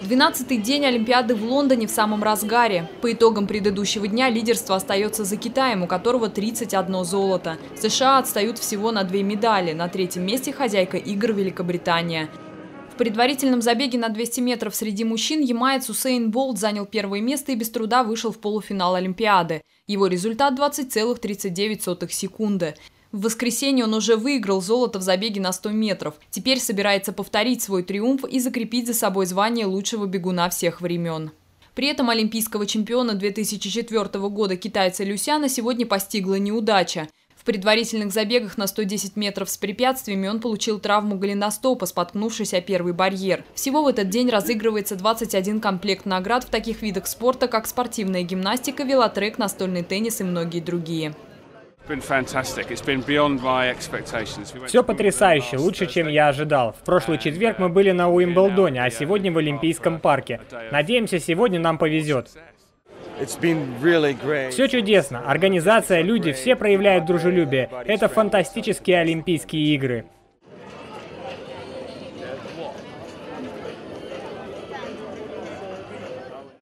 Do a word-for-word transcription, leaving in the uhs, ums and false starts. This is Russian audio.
двенадцатый день Олимпиады в Лондоне в самом разгаре. По итогам предыдущего дня лидерство остается за Китаем, у которого тридцать одно золото. США отстают всего на две медали. На третьем месте хозяйка игр Великобритания. В предварительном забеге на двести метров среди мужчин ямаец Усейн Болт занял первое место и без труда вышел в полуфинал Олимпиады. Его результат двадцать целых тридцать девять сотых секунды. В воскресенье он уже выиграл золото в забеге на сто метров. Теперь собирается повторить свой триумф и закрепить за собой звание лучшего бегуна всех времен. При этом олимпийского чемпиона две тысячи четвёртого года китайца Люсяна сегодня постигла неудача. В предварительных забегах на сто десять метров с препятствиями он получил травму голеностопа, споткнувшись о первый барьер. Всего в этот день разыгрывается двадцать один комплект наград в таких видах спорта, как спортивная гимнастика, велотрек, настольный теннис и многие другие. Все потрясающе, лучше, чем я ожидал. В прошлый четверг мы были на Уимблдоне, а сегодня в Олимпийском парке. Надеемся, сегодня нам повезет. Все чудесно. Организация, люди, все проявляют дружелюбие. Это фантастические Олимпийские игры.